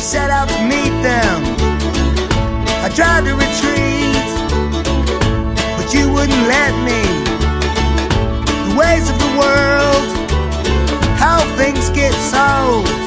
set out to meet them. I tried to retreat, but you wouldn't let me. The ways of the world, how things get sold.